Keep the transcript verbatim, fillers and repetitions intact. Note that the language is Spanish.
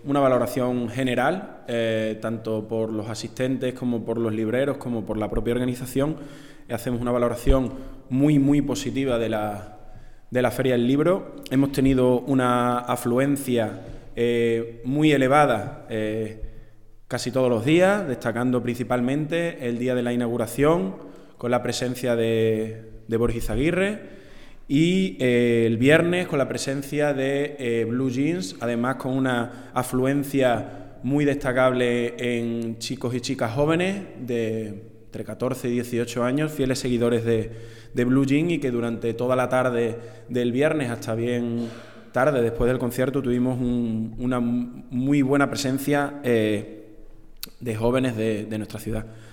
una valoración general, eh, tanto por los asistentes como por los libreros, como por la propia organización. Hacemos una valoración muy, muy positiva de la, de la Feria del Libro. Hemos tenido una afluencia eh, muy elevada eh, casi todos los días, destacando principalmente el día de la inauguración, con la presencia de, de Borja Izaguirre, y eh, el viernes con la presencia de eh, Blue Jeans, además con una afluencia muy destacable en chicos y chicas jóvenes de entre catorce y dieciocho años, fieles seguidores de, de Blue Jeans, y que durante toda la tarde del viernes hasta bien tarde después del concierto tuvimos un, una muy buena presencia eh, de jóvenes de, de nuestra ciudad.